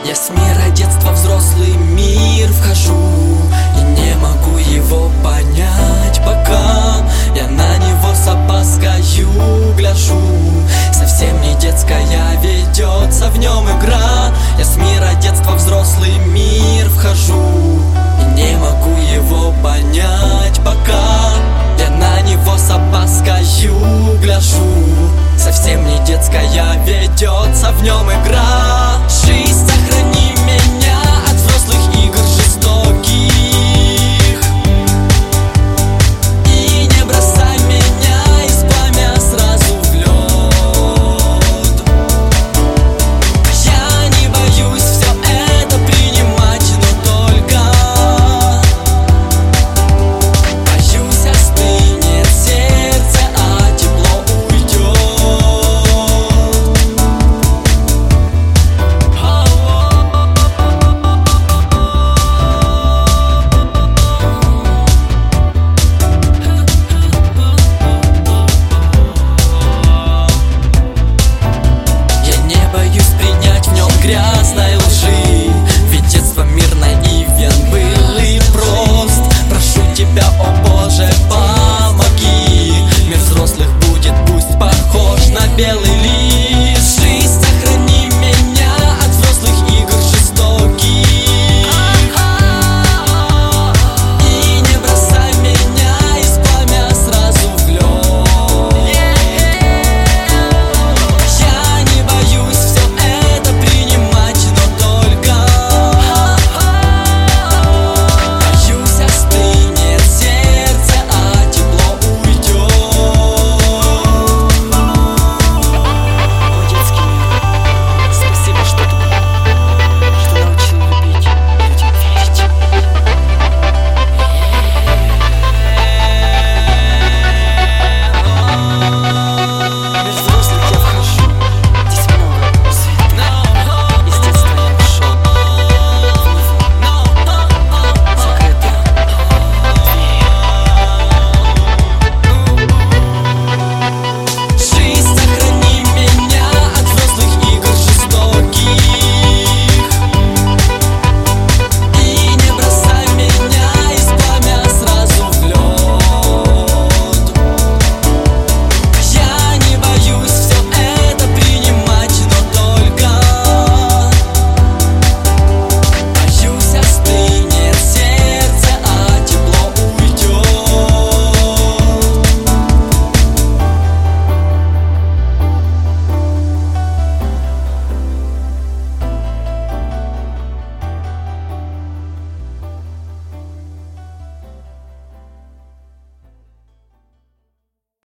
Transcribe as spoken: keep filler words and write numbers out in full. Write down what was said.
Я с мира детства в взрослый мир вхожу и не могу его понять пока. Я на него с опаскою гляжу. Совсем не детская ведется в нем игра. Я с мира детства в взрослый мир вхожу и не могу его понять пока. Я на него с опаскою гляжу. Совсем не детская ведется в нем игра.